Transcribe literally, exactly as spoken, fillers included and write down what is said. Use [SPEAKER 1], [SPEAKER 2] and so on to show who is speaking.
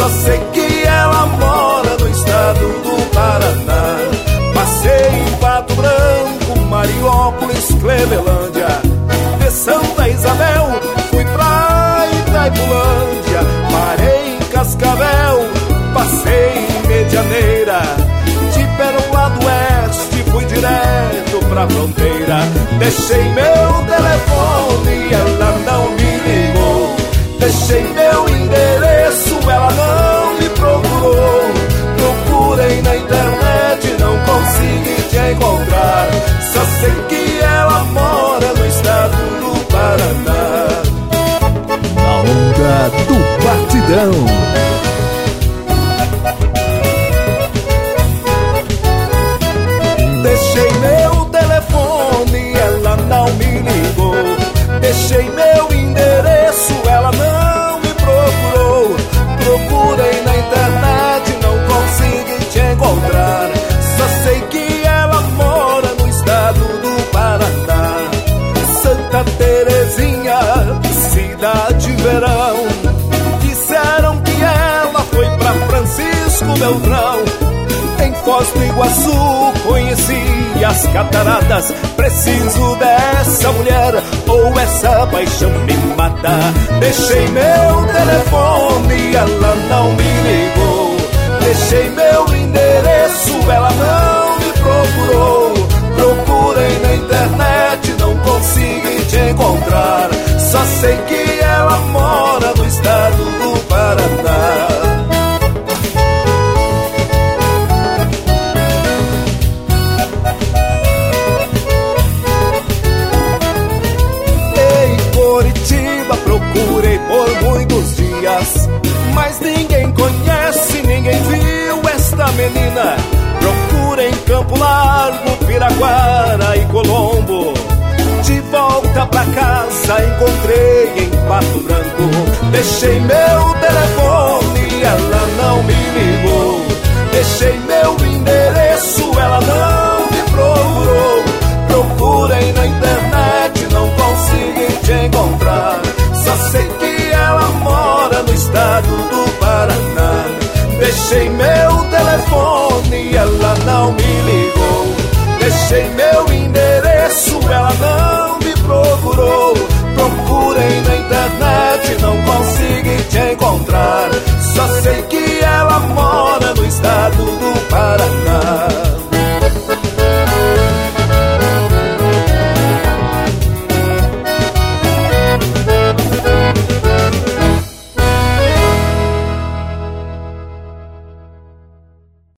[SPEAKER 1] Só sei que ela mora no estado do Paraná. Passei em Pato Branco, Mariópolis, Clevelândia. De Santa Isabel fui pra Itaipulândia. Parei em Cascavel, passei em Medianeira. De Peroá do Oeste fui direto pra fronteira. Deixei meu telefone e ela não me ligou. Deixei meu endereço, ela não me procurou. Procurei na internet, não consegui te encontrar. Só sei que ela mora no estado do Paraná.
[SPEAKER 2] A onda do Batidão.
[SPEAKER 1] Deixei meu telefone, ela não me ligou. Deixei meu endereço, ela não me procurou. Procurei na internet, não consegui te encontrar. Só sei que ela mora no estado do Paraná. Santa Terezinha, cidade verão. Disseram que ela foi pra Francisco Beltrão. Em Foz do Iguaçu conheci as cataratas. Preciso dessa mulher ou essa paixão me mata. Deixei meu telefone, ela não me ligou. Deixei meu endereço, ela não me procurou. Procurei na internet, não consegui te encontrar. Só sei que ela mora no estado do Paraná. Procurei por muitos dias, mas ninguém conhece, ninguém viu esta menina. Procurei em Campo Largo, Piraquara e Colombo. De volta pra casa encontrei em Pato Branco. Deixei meu telefone, ela não me ligou. Deixei meu endereço, ela não